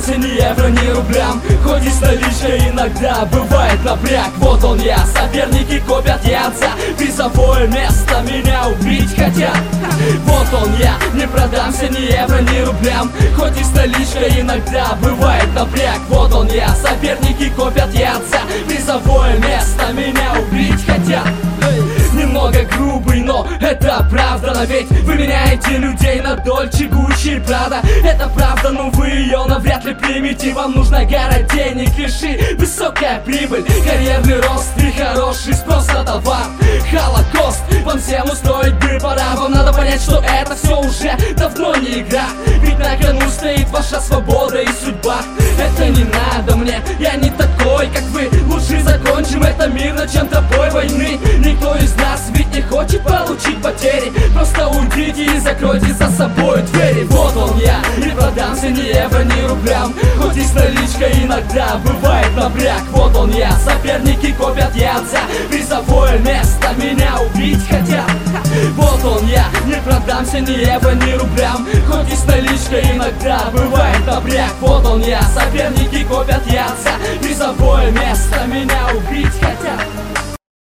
продамся ни евро, ни рублям. Хоть и с наличкой иногда бывает напряг. Вот он я, соперники копят яйца. Призовое место меня убить хотят. Вот он я, не продамся ни евро, ни рублям. Хоть и с наличкой иногда бывает напряг. Вот он я, соперники копят яйца. Призовое место меня убить хотят. Немного грубый, но это правда. Но ведь вы меняете людей на Дольче, Гуччи и Прада. Это правда, но вы ее навряд ли примете. Вам нужно гора денег, лиши, высокая прибыль, карьерный рост и хороший спрос на товар. Холокост вам всем устроить бы пора. Вам надо понять, что это все уже давно не игра. Ведь на кону стоит ваша свобода и судьба. Это не надо мне, я не такой, как вы. Лучше закончим это мирно, чем тобой войны. Никто из нас ведь не хочет получить потери. Просто уйдите и закройте за собой двери. Вот он я, не продамся ни евро, ни рублям. Хоть и с наличкой иногда бывает напряг. Вот он я, соперники копят яйца. Призовое место меня убить хотят. Вот он я, не продамся ни евро, ни рублям. Хоть и с наличкой иногда бывает напряг. Вот он я, соперники копят яйца. Призовое место меня убить хотят.